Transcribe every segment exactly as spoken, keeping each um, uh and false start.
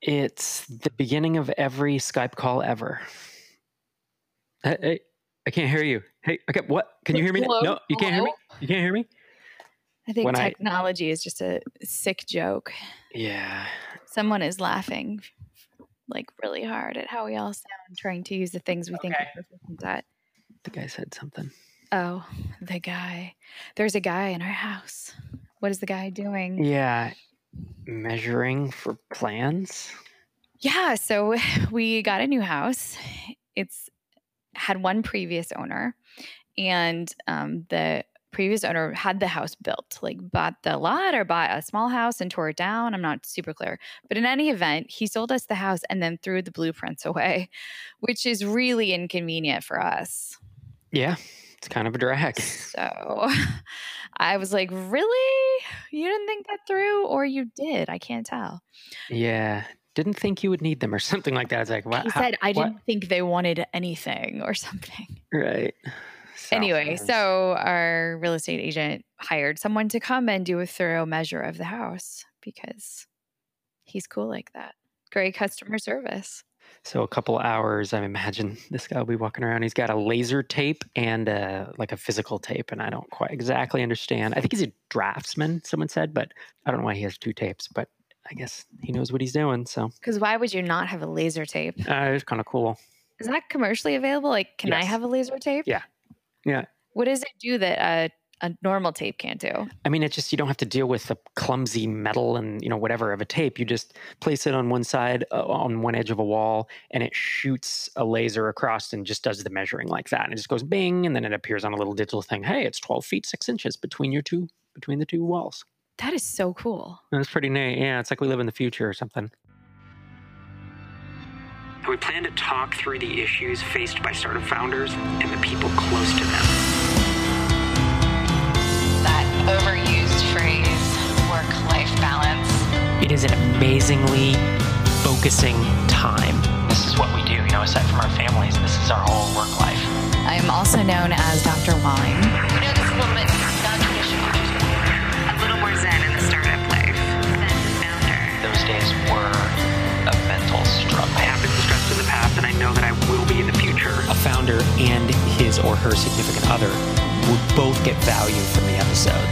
It's the beginning of every Skype call ever. Hey, hey, I can't hear you. Hey, okay, what? Can you hear me? Hello? No, you can't hear Hello? me? You can't hear me? I think When I- technology is just a sick joke. Yeah. Someone is laughing like really hard at how we all sound trying to use the things we think Okay. we're proficient at. The guy said something. Oh, the guy. There's a guy in our house. What is the guy doing? Yeah. Measuring for plans? Yeah, so we got a new house. It's had one previous owner, and um, the previous owner had the house built, like bought the lot or bought a small house and tore it down. I'm not super clear. But in any event, he sold us the house and then threw the blueprints away, which is really inconvenient for us. Yeah. It's kind of a drag. So I was like, really? You didn't think that through? Or you did? I can't tell. Yeah. Didn't think you would need them or something like that. It's like, what? He How- said, I what? didn't think they wanted anything or something. Right. So- Anyway, so our real estate agent hired someone to come and do a thorough measure of the house because he's cool like that. Great customer service. So a couple hours, I imagine this guy will be walking around. He's got a laser tape and uh like a physical tape, and I don't quite exactly understand. I think he's a draftsman, someone said, but I don't know why he has two tapes, but I guess he knows what he's doing. So Because why would you not have a laser tape? uh, it's kind of cool. Is that commercially available? Like, can I Yes. have a laser tape? Yeah. Yeah. What does it do that a, a normal tape can't do? I mean, it's just you don't have to deal with the clumsy metal and, you know, whatever of a tape. You just place it on one side, uh, on one edge of a wall, and it shoots a laser across and just does the measuring like that. And it just goes bing, and then it appears on a little digital thing. Hey, it's twelve feet, six inches between your two, between the two walls. That is so cool. That's pretty neat. Yeah, it's like we live in the future or something. We plan to talk through the issues faced by startup founders and the people close to them. That overused phrase, work-life balance. It is an amazingly focusing time. This is what we do, you know, aside from our families, this is our whole work life. I am also known as Doctor Wine. You know, this is a little bit non-traditional. A little more zen in the startup life. Zen founder. Those days were a mental struggle. I have been stressed in the past, and I know that I will be in the future. A founder and his or her significant other will both get value from the episode.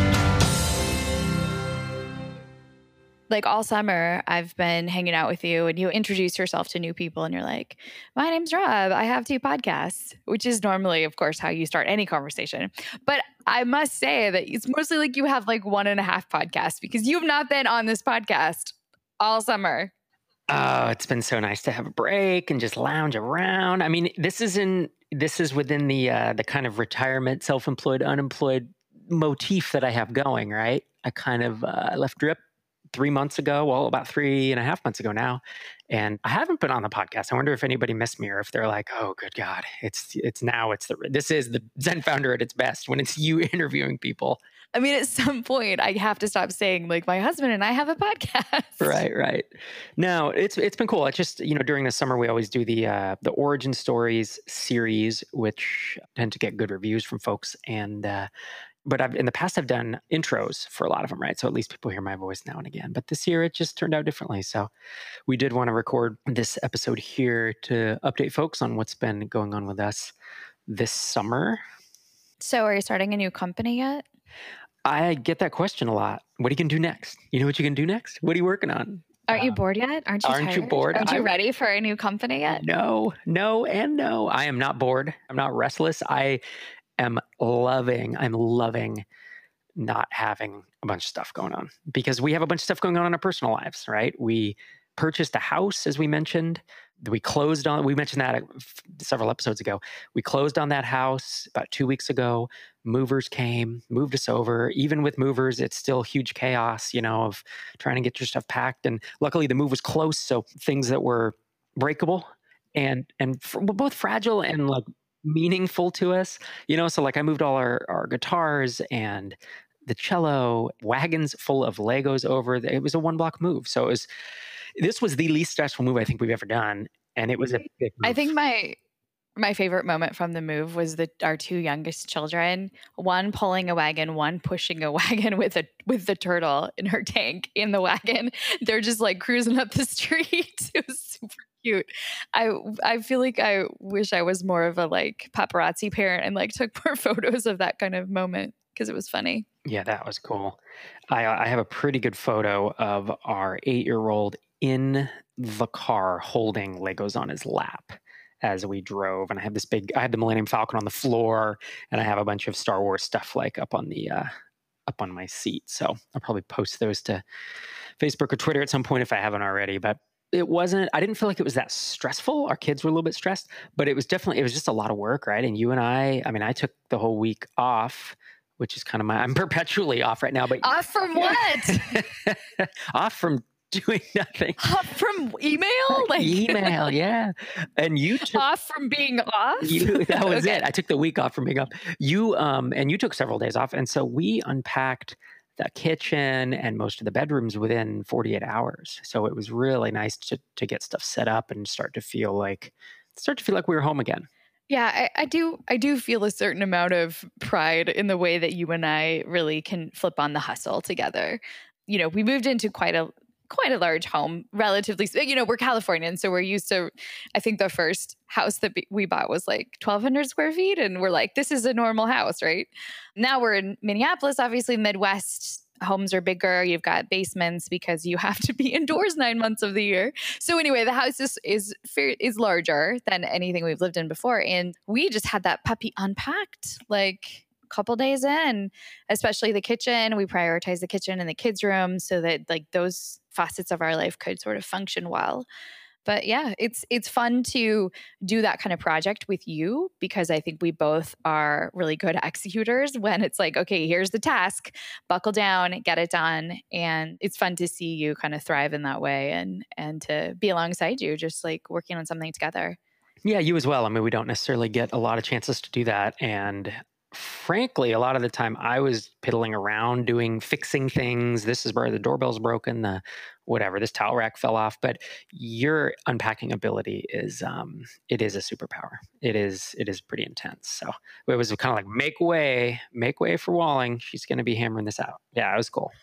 Like all summer, I've been hanging out with you and you introduce yourself to new people and you're like, my name's Rob. I have two podcasts, which is normally, of course, how you start any conversation. But I must say that it's mostly like you have like one and a half podcasts because you've not been on this podcast all summer. Oh, it's been so nice to have a break and just lounge around. I mean, this is in this is within the uh, the kind of retirement, self-employed, unemployed motif that I have going, right? I kind of uh, left Drip three months ago, well, about three and a half months ago now, and I haven't been on the podcast. I wonder if anybody missed me or if they're like, "Oh, good God, it's it's now it's the this is the Zen Founder at its best when it's you interviewing people." I mean, at some point, I have to stop saying like my husband and I have a podcast. Right, right. No, it's it's been cool. It's just, you know, during the summer we always do the uh, the origin stories series, which tend to get good reviews from folks. And uh, but I've in the past I've done intros for a lot of them, right? So at least people hear my voice now and again. But this year it just turned out differently. So we did want to record this episode here to update folks on what's been going on with us this summer. So are you starting a new company yet? I get that question a lot. What are you going to do next? You know what you can do next? What are you working on? Aren't you Uh, bored yet? Aren't you aren't you tired? bored? Aren't you I- ready for a new company yet? No, no, and no. I am not bored. I'm not restless. I am loving, I'm loving not having a bunch of stuff going on because we have a bunch of stuff going on in our personal lives, right? We purchased a house, as we mentioned. We closed on, we mentioned that several episodes ago. We closed on that house about two weeks ago. Movers came, moved us over. Even with movers, it's still huge chaos, you know, of trying to get your stuff packed. And luckily the move was close. So things that were breakable and, and f- both fragile and like meaningful to us, you know, so like I moved all our, our guitars and the cello, wagons full of Legos over. It was a one block move. So it was, this was the least stressful move I think we've ever done. And it was a big move. I think my My favorite moment from the move was the our two youngest children, one pulling a wagon, one pushing a wagon with a with the turtle in her tank in the wagon. They're just like cruising up the street. It was super cute. I I feel like I wish I was more of a like paparazzi parent and like took more photos of that kind of moment because it was funny. Yeah, that was cool. I I have a pretty good photo of our eight-year-old in the car holding Legos on his lap as we drove. And I have this big, I had the Millennium Falcon on the floor, and I have a bunch of Star Wars stuff like up on the, uh, up on my seat. So I'll probably post those to Facebook or Twitter at some point if I haven't already. But it wasn't, I didn't feel like it was that stressful. Our kids were a little bit stressed, but it was definitely, it was just a lot of work, right? And you and I, I mean, I took the whole week off, which is kind of my, I'm perpetually off right now. But Off from what? off from doing nothing. Off from email? Like email, yeah. And you took off from being off? you, that was Okay. it. I took the week off from being off. You um and you took several days off. And so we unpacked the kitchen and most of the bedrooms within forty-eight hours. So it was really nice to to get stuff set up and start to feel like start to feel like we were home again. Yeah, I, I do. I do feel a certain amount of pride in the way that you and I really can flip on the hustle together. You know, we moved into quite a quite a large home, relatively. You know, we're Californians, so we're used to. I think the first house that we bought was like twelve hundred square feet, and we're like, this is a normal house, right? Now we're in Minneapolis, obviously Midwest. Homes are bigger. You've got basements because you have to be indoors nine months of the year. So anyway, the house is is fair, is larger than anything we've lived in before, and we just had that puppy unpacked like a couple days in. Especially the kitchen, we prioritize the kitchen and the kids' room so that like those facets of our life could sort of function well. But yeah, it's it's fun to do that kind of project with you because I think we both are really good executors when it's like, okay, here's the task, buckle down, get it done. And it's fun to see you kind of thrive in that way and and to be alongside you, just like working on something together. Yeah, you as well. I mean, we don't necessarily get a lot of chances to do that. And frankly, a lot of the time I was piddling around doing, fixing things. This is where the doorbell's broken, the whatever, this towel rack fell off. But your unpacking ability is, um, it is a superpower. It is, it is pretty intense. So it was kind of like, make way, make way for Walling. She's going to be hammering this out. Yeah, it was cool.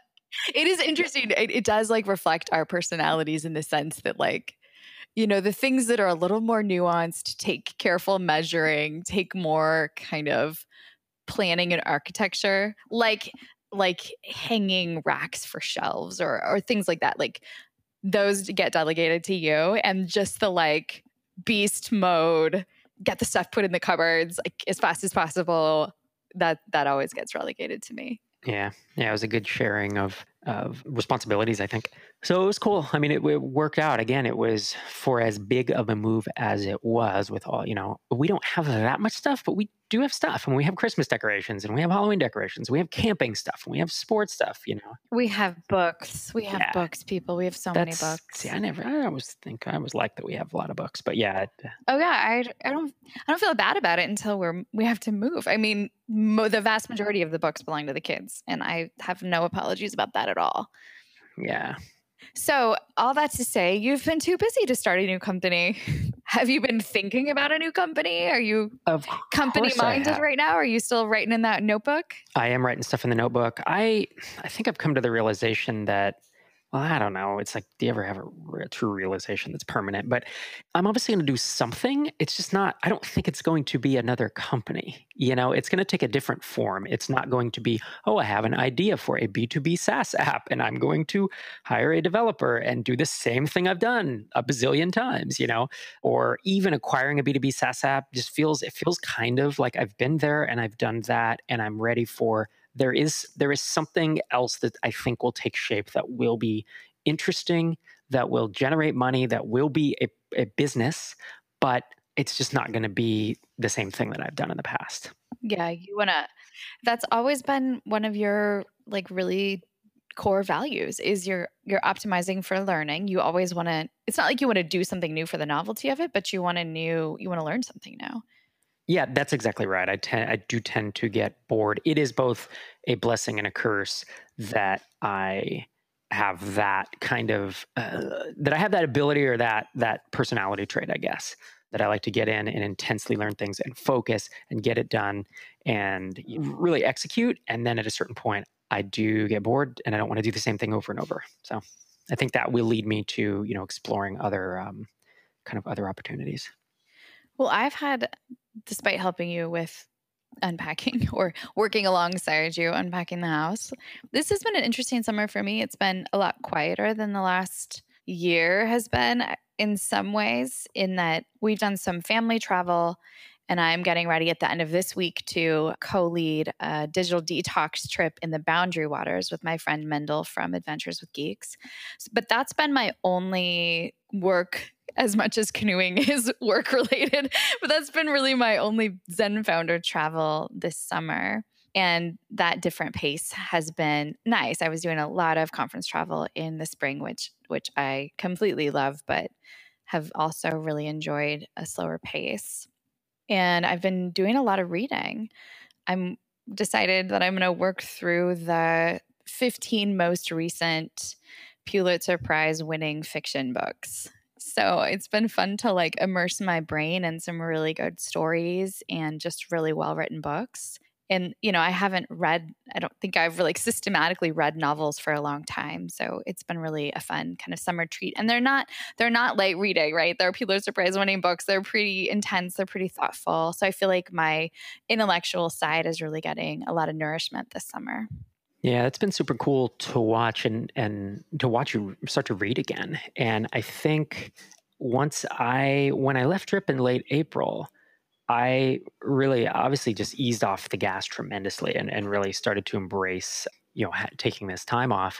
It is interesting. It, it does like reflect our personalities in the sense that like, you know, the things that are a little more nuanced, take careful measuring, take more kind of planning and architecture, like like hanging racks for shelves or or things like that. Like those get delegated to you, and just the like beast mode, get the stuff put in the cupboards like as fast as possible. That that always gets relegated to me. Yeah. Yeah. It was a good sharing of, of responsibilities, I think. So it was cool. I mean, it, it worked out. Again, it was for as big of a move as it was with all, you know, we don't have that much stuff, but we do have stuff. And we have Christmas decorations and we have Halloween decorations. We have camping stuff and we have sports stuff, you know. We have books. We have Yeah. books, people. We have so That's, many books. See, I never, I always think, I always like that we have a lot of books, but yeah. It, Oh yeah, I, I don't I don't feel bad about it until we're we have to move. I mean, mo- the vast majority of the books belong to the kids, and I have no apologies about that at all. yeah. So, all that to say, you've been too busy to start a new company. Have you been thinking about a new company? Are you Of company course I minded have. right now? Are you still writing in that notebook? I am writing stuff in the notebook. I I think I've come to the realization that, well, I don't know. It's like, do you ever have a, re- true realization that's permanent? But I'm obviously going to do something. It's just not, I don't think it's going to be another company. You know, it's going to take a different form. It's not going to be, oh, I have an idea for a B two B SaaS app and I'm going to hire a developer and do the same thing I've done a bazillion times, you know, or even acquiring a B two B SaaS app just feels, it feels kind of like I've been there and I've done that and I'm ready for There is there is something else that I think will take shape that will be interesting, that will generate money, that will be a, a business, but it's just not going to be the same thing that I've done in the past. Yeah, you want to that's always been one of your like really core values is you're you're optimizing for learning. You always want to it's not like you want to do something new for the novelty of it, but you want to new you want to learn something new. Yeah, that's exactly right. I tend, I do tend to get bored. It is both a blessing and a curse that I have that kind of uh, that I have that ability or that that personality trait, I guess. that I like to get in and intensely learn things and focus and get it done and really execute. And then at a certain point, I do get bored and I don't want to do the same thing over and over. So I think that will lead me to, you know, exploring other um, kind of other opportunities. Well, I've had, despite helping you with unpacking or working alongside you unpacking the house, this has been an interesting summer for me. It's been a lot quieter than the last year has been in some ways, in that we've done some family travel, and I'm getting ready at the end of this week to co-lead a digital detox trip in the Boundary Waters with my friend Mendel from Adventures with Geeks. But that's been my only work, as much as canoeing is work related, but that's been really my only Zen Founder travel this summer. And that different pace has been nice. I was doing a lot of conference travel in the spring, which which I completely love, but have also really enjoyed a slower pace. And I've been doing a lot of reading. I'm decided that I'm going to work through the fifteen most recent Pulitzer Prize winning fiction books. So it's been fun to like immerse my brain in some really good stories and just really well-written books. And, you know, I haven't read, I don't think I've like systematically read novels for a long time. So it's been really a fun kind of summer treat. And they're not, they're not light reading, right? They're Pulitzer Prize winning books. They're pretty intense. They're pretty thoughtful. So I feel like my intellectual side is really getting a lot of nourishment this summer. Yeah, it's been super cool to watch and, and to watch you start to read again. And I think once I, when I left Trip in late April, I really obviously just eased off the gas tremendously and, and really started to embrace, you know, ha- taking this time off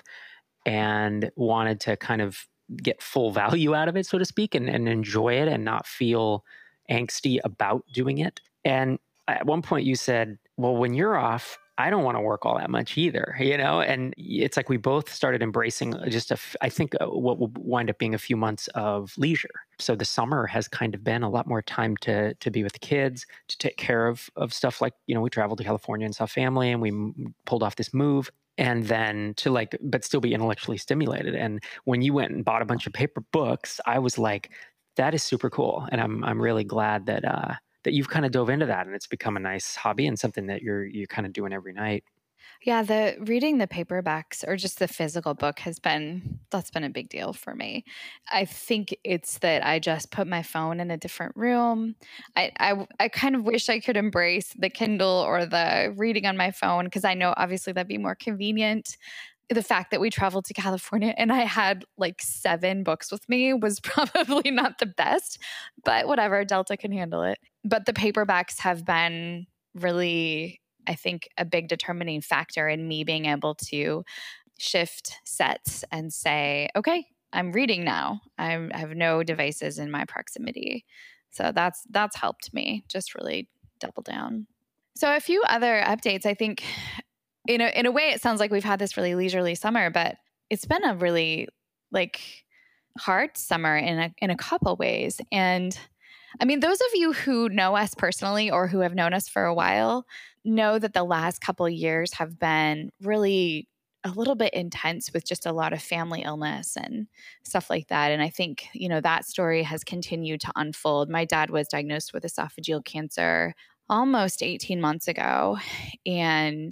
and wanted to kind of get full value out of it, so to speak, and, and enjoy it and not feel angsty about doing it. And at one point you said, well, when you're off, I don't want to work all that much either, you know? And it's like we both started embracing just, a f- I think, uh, what will wind up being a few months of leisure. So the summer has kind of been a lot more time to to be with the kids, to take care of of stuff like, you know, we traveled to California and saw family and we m- pulled off this move. And then to like, but still be intellectually stimulated. And when you went and bought a bunch of paper books, I was like, that is super cool. And I'm I'm really glad that, uh, that you've kind of dove into that and it's become a nice hobby and something that you're you're kind of doing every night. Yeah, the reading the paperbacks or just the physical book has been, that's been a big deal for me. I think it's that I just put my phone in a different room. I I, I kind of wish I could embrace the Kindle or the reading on my phone because I know obviously that'd be more convenient. The fact that we traveled to California and I had like seven books with me was probably not the best, but whatever, Delta can handle it. But the paperbacks have been really, I think, a big determining factor in me being able to shift sets and say, okay, I'm reading now. I'm, I have no devices in my proximity. So that's that's helped me just really double down. So a few other updates, I think. In a, in a way, it sounds like we've had this really leisurely summer, but it's been a really like hard summer in a, in a couple ways. And I mean, those of you who know us personally or who have known us for a while know that the last couple of years have been really a little bit intense with just a lot of family illness and stuff like that. And I think, you know, that story has continued to unfold. My dad was diagnosed with esophageal cancer almost eighteen months ago. And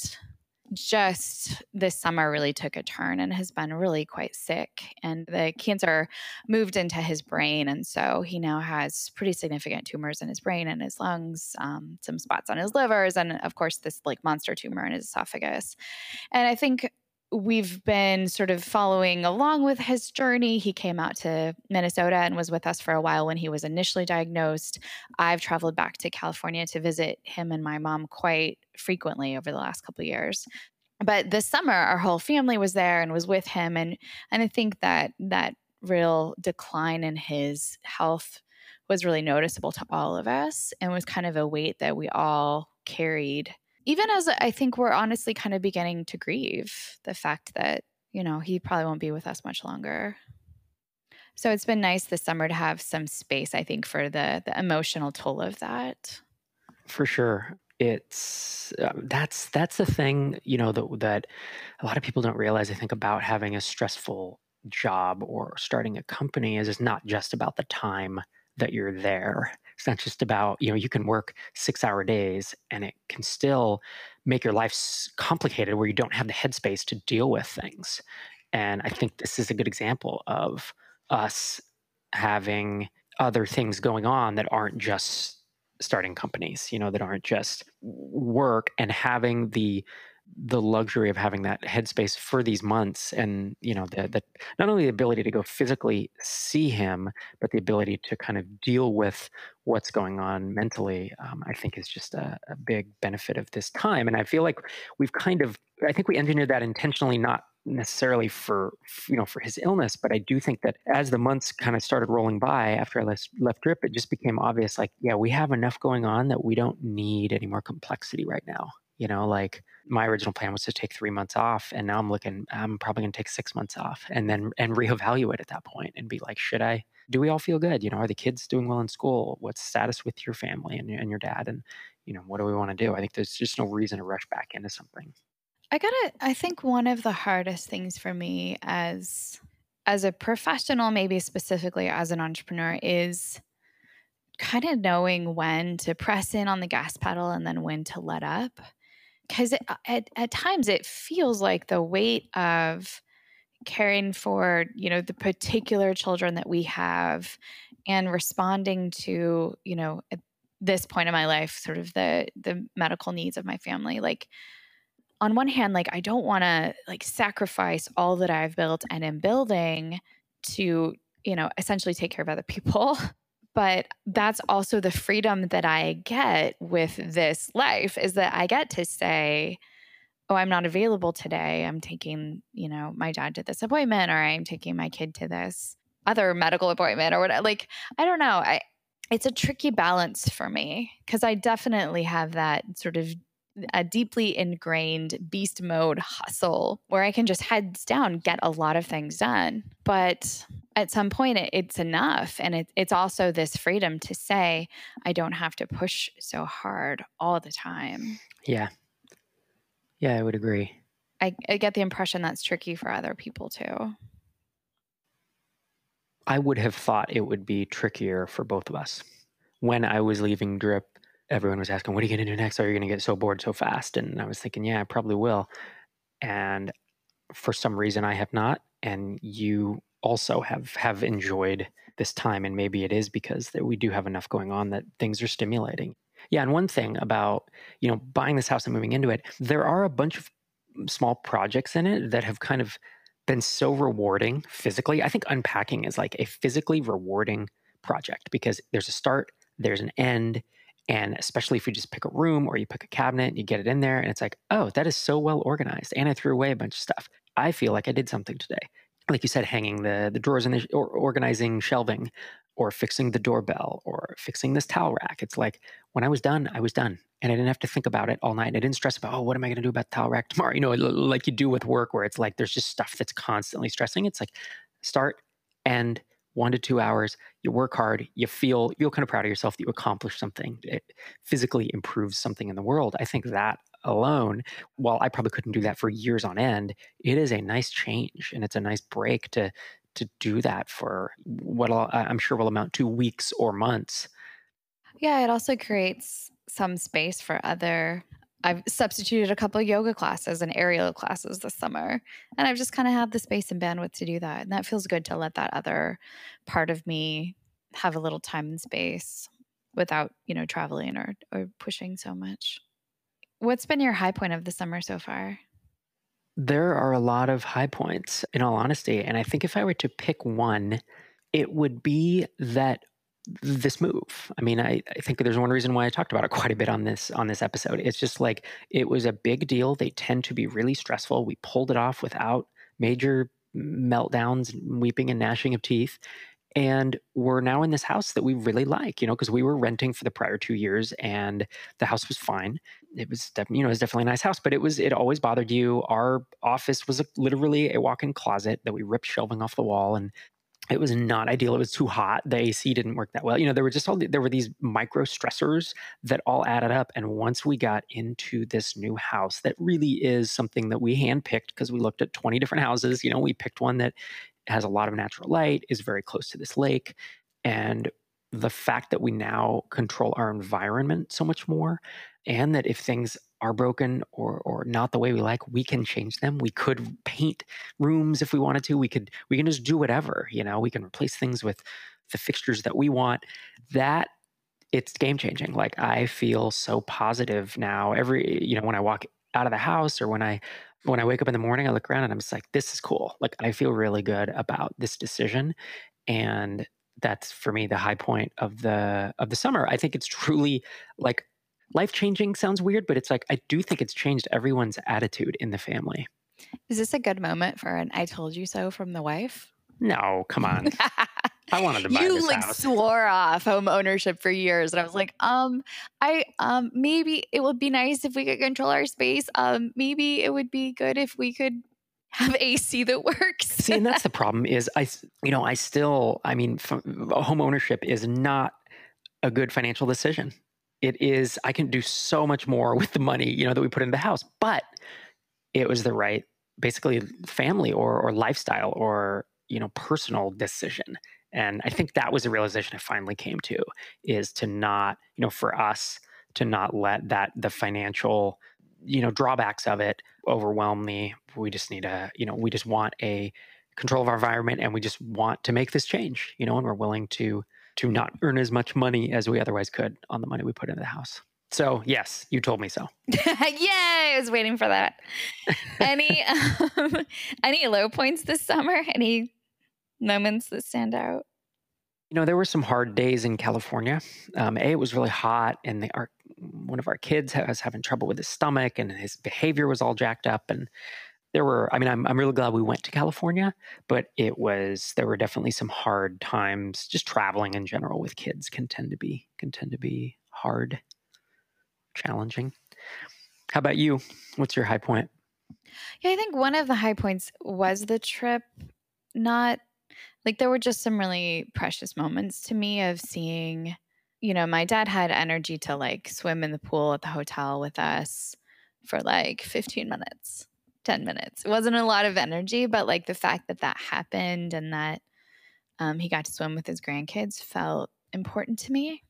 just this summer really took a turn and has been really quite sick. And the cancer moved into his brain. And so he now has pretty significant tumors in his brain and his lungs, um, some spots on his livers, and of course, this like monster tumor in his esophagus. And I think we've been sort of following along with his journey. He came out to Minnesota and was with us for a while when he was initially diagnosed. I've traveled back to California to visit him and my mom quite frequently over the last couple of years. But this summer, our whole family was there and was with him. And, and I think that that real decline in his health was really noticeable to all of us and was kind of a weight that we all carried. Even as I think we're honestly kind of beginning to grieve the fact that, you know, he probably won't be with us much longer. So it's been nice this summer to have some space, I think, for the the emotional toll of that. For sure. It's um, that's that's the thing, you know, that that a lot of people don't realize, I think, about having a stressful job or starting a company is it's not just about the time that you're there. It's not just about, you know, you can work six hour days and it can still make your life s- complicated where you don't have the headspace to deal with things. And I think this is a good example of us having other things going on that aren't just starting companies, you know, that aren't just work, and having the the luxury of having that headspace for these months, and you know, the, the not only the ability to go physically see him, but the ability to kind of deal with what's going on mentally, um, I think is just a, a big benefit of this time. And I feel like we've kind of, I think we engineered that intentionally, not necessarily for, you know, for his illness, but I do think that as the months kind of started rolling by after I left, left Drip, it just became obvious, like, yeah, we have enough going on that we don't need any more complexity right now. You know, like my original plan was to take three months off, and now I'm looking, I'm probably going to take six months off and then, and reevaluate at that point and be like, should I, do we all feel good? You know, are the kids doing well in school? What's the status with your family and, and your dad? And, you know, what do we want to do? I think there's just no reason to rush back into something. I gotta, I think one of the hardest things for me as, as a professional, maybe specifically as an entrepreneur, is kind of knowing when to press in on the gas pedal and then when to let up. Because at, at times it feels like the weight of caring for, you know, the particular children that we have and responding to, you know, at this point in my life, sort of the the medical needs of my family. Like, on one hand, like, I don't want to like sacrifice all that I've built and am building to, you know, essentially take care of other people. But that's also the freedom that I get with this life, is that I get to say, oh, I'm not available today. I'm taking, you know, my dad to this appointment, or I'm taking my kid to this other medical appointment or whatever. Like, I don't know. I, it's a tricky balance for me, because I definitely have that sort of a deeply ingrained beast mode hustle where I can just heads down, get a lot of things done. But at some point it, it's enough. And it, it's also this freedom to say, I don't have to push so hard all the time. Yeah. Yeah, I would agree. I, I get the impression that's tricky for other people too. I would have thought it would be trickier for both of us. When I was leaving Drip, everyone was asking, what are you going to do next? Are you going to get so bored so fast? And I was thinking, yeah, I probably will. And for some reason I have not. And you also have, have enjoyed this time. And maybe it is because that we do have enough going on that things are stimulating. Yeah. And one thing about, you know, buying this house and moving into it, there are a bunch of small projects in it that have kind of been so rewarding physically. I think unpacking is like a physically rewarding project, because there's a start, there's an end. And especially if you just pick a room or you pick a cabinet and you get it in there and it's like, oh, that is so well organized. And I threw away a bunch of stuff. I feel like I did something today. Like you said, hanging the, the drawers in the, or organizing shelving, or fixing the doorbell, or fixing this towel rack. It's like, when I was done, I was done. And I didn't have to think about it all night. And I didn't stress about, oh, what am I going to do about the towel rack tomorrow? You know, like you do with work, where it's like, there's just stuff that's constantly stressing. It's like start, end, one to two hours, you work hard, you feel, you feel kind of proud of yourself that you accomplished something. It physically improves something in the world. I think that alone, while I probably couldn't do that for years on end, it is a nice change, and it's a nice break to to do that for what I'll, I'm sure will amount to weeks or months. Yeah, it also creates some space for other. I've substituted a couple of yoga classes and aerial classes this summer, and I've just kind of had the space and bandwidth to do that. And that feels good, to let that other part of me have a little time and space without, you know, traveling or, or pushing so much. What's been your high point of the summer so far? There are a lot of high points, in all honesty. And I think if I were to pick one, it would be that this move. I mean, I, I think there's one reason why I talked about it quite a bit on this on this episode. It's just like, it was a big deal. They tend to be really stressful. We pulled it off without major meltdowns, weeping and gnashing of teeth. And we're now in this house that we really like, you know, because we were renting for the prior two years and the house was fine. It was, def- you know, it was definitely a nice house, but it was, it always bothered you. Our office was a, literally a walk-in closet that we ripped shelving off the wall, and it was not ideal. It was too hot. The A C didn't work that well. You know, there were just all, there were these micro stressors that all added up. And once we got into this new house, that really is something that we handpicked, because we looked at twenty different houses. You know, we picked one that has a lot of natural light, is very close to this lake. And the fact that we now control our environment so much more, and that if things are broken or or not the way we like, we can change them. We could paint rooms if we wanted to. We could we can just do whatever, you know, we can replace things with the fixtures that we want. That it's game changing. Like I feel so positive now. Every, you know, when I walk out of the house or when I when I wake up in the morning, I look around and I'm just like, this is cool. Like I feel really good about this decision. And that's for me the high point of the of the summer. I think it's truly like life-changing sounds weird, but it's like I do think it's changed everyone's attitude in the family. Is this a good moment for an I told you so from the wife? No, come on. I wanted to buy you this like house. swore off home ownership for years, and I was like, um, I um maybe it would be nice if we could control our space. Um, maybe it would be good if we could have A C that works. See, and that's the problem is I, you know, I still, I mean, f- home ownership is not a good financial decision. It is, I can do so much more with the money, you know, that we put into the house, but it was the right, basically family or, or lifestyle or, you know, personal decision. And I think that was a realization I finally came to, is to not, you know, for us to not let that, the financial, you know, drawbacks of it overwhelm me. We just need a, you know, we just want a control of our environment, and we just want to make this change, you know, and we're willing to, to not earn as much money as we otherwise could on the money we put into the house. So yes, you told me so. Yay! I was waiting for that. Any, um, any low points this summer? Any moments that stand out? You know, there were some hard days in California. Um, a, it was really hot, and the, our, one of our kids was having trouble with his stomach, and his behavior was all jacked up. And there were, I mean, I'm I'm really glad we went to California, but it was, there were definitely some hard times. Just traveling in general with kids can tend to be can tend to be hard, challenging. How about you? What's your high point? Yeah, I think one of the high points was the trip. Not like there were just some really precious moments to me of seeing, you know, my dad had energy to like swim in the pool at the hotel with us for like fifteen minutes, ten minutes. It wasn't a lot of energy, but like the fact that that happened and that um, he got to swim with his grandkids felt important to me.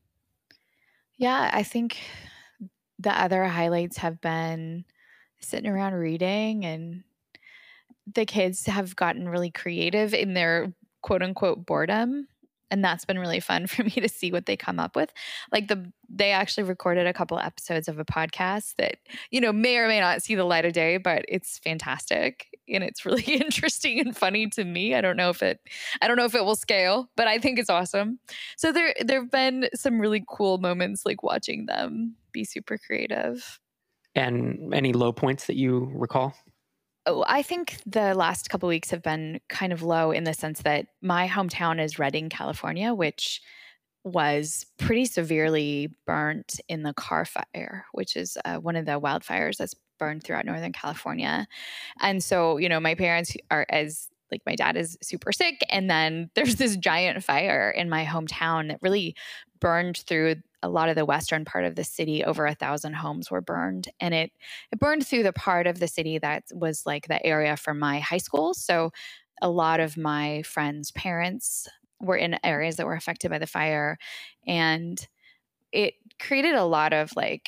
Yeah, I think the other highlights have been sitting around reading, and the kids have gotten really creative in their quote unquote boredom. And that's been really fun for me to see what they come up with. Like the, they actually recorded a couple episodes of a podcast that, you know, may or may not see the light of day, but it's fantastic. And it's really interesting and funny to me. I don't know if it, I don't know if it will scale, but I think it's awesome. So there, there've been some really cool moments, like watching them be super creative. And any low points that you recall? Oh, I think the last couple of weeks have been kind of low in the sense that my hometown is Redding, California, which was pretty severely burnt in the Carr Fire, which is uh, one of the wildfires that's burned throughout Northern California. And so, you know, my parents are as like my dad is super sick. And then there's this giant fire in my hometown that really burned through a lot of the western part of the city. Over a thousand homes were burned, and it it burned through the part of the city that was like the area for my high school. So a lot of my friends' parents were in areas that were affected by the fire, and it created a lot of like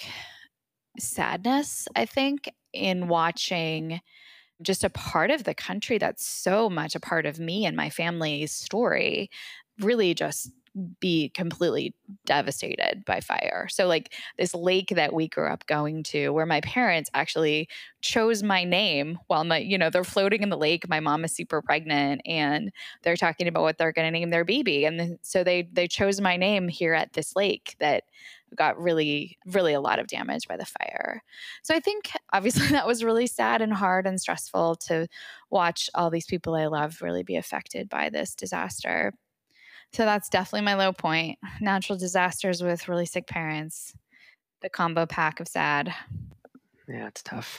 sadness, I think, in watching just a part of the country that's so much a part of me and my family's story really just be completely devastated by fire. So like this lake that we grew up going to, where my parents actually chose my name while my, you know, they're floating in the lake. My mom is super pregnant and they're talking about what they're going to name their baby. And then, so they, they chose my name here at this lake that got really, really a lot of damage by the fire. So I think obviously that was really sad and hard and stressful to watch all these people I love really be affected by this disaster. So that's definitely my low point. Natural disasters with really sick parents. The combo pack of sad. Yeah, it's tough.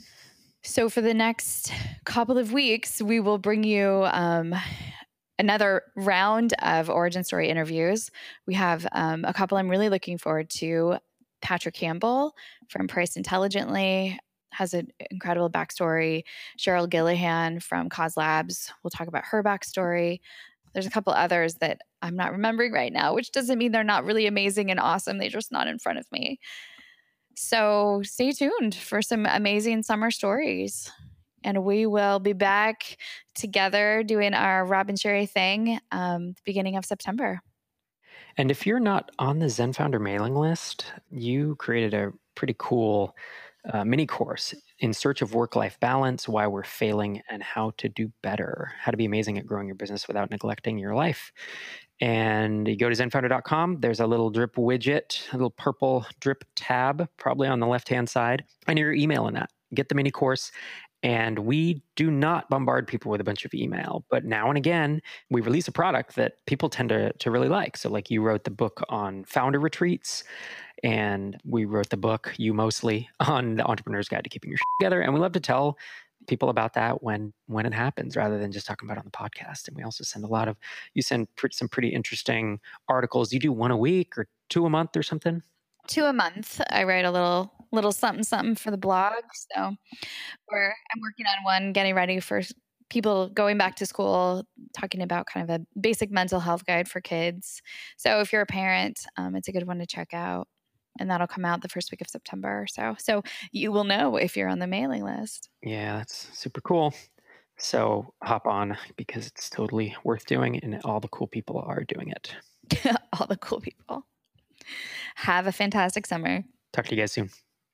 So for the next couple of weeks, we will bring you um, another round of origin story interviews. We have um, a couple I'm really looking forward to. Patrick Campbell from Priced Intelligently has an incredible backstory. Cheryl Gillihan from Cause Labs. We'll talk about her backstory. there's a couple others that I'm not remembering right now, which doesn't mean they're not really amazing and awesome. They're just not in front of me. So stay tuned for some amazing summer stories. And we will be back together doing our Rob and Sherry thing um, the beginning of September. And if you're not on the Zen Founder mailing list, you created a pretty cool uh, mini course, In Search of Work-Life Balance, Why We're Failing and How to Do Better, how to be amazing at growing your business without neglecting your life. And you go to zen founder dot com, there's a little drip widget, a little purple drip tab, probably on the left-hand side, and your email in that. Get the mini course. And we do not bombard people with a bunch of email, but now and again, we release a product that people tend to, to really like. So like you wrote the book on founder retreats, and we wrote the book, you mostly, on the Entrepreneur's Guide to Keeping Your Shit Together. And we love to tell people about that when when it happens, rather than just talking about it on the podcast. And we also send a lot of, you send pr- some pretty interesting articles. You do one a week or two a month or something? Two a month. I write a little little something something for the blog. So we're I'm working on one, getting ready for people going back to school, talking about kind of a basic mental health guide for kids. So if you're a parent, um, it's a good one to check out. And that'll come out the first week of September or so. So you will know if you're on the mailing list. Yeah, that's super cool. So hop on, because it's totally worth doing, and all the cool people are doing it. All the cool people. Have a fantastic summer. Talk to you guys soon.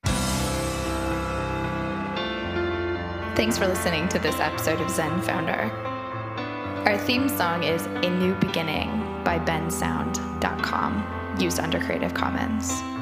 Thanks for listening to this episode of Zen Founder. Our theme song is A New Beginning by ben sound dot com, used under Creative Commons.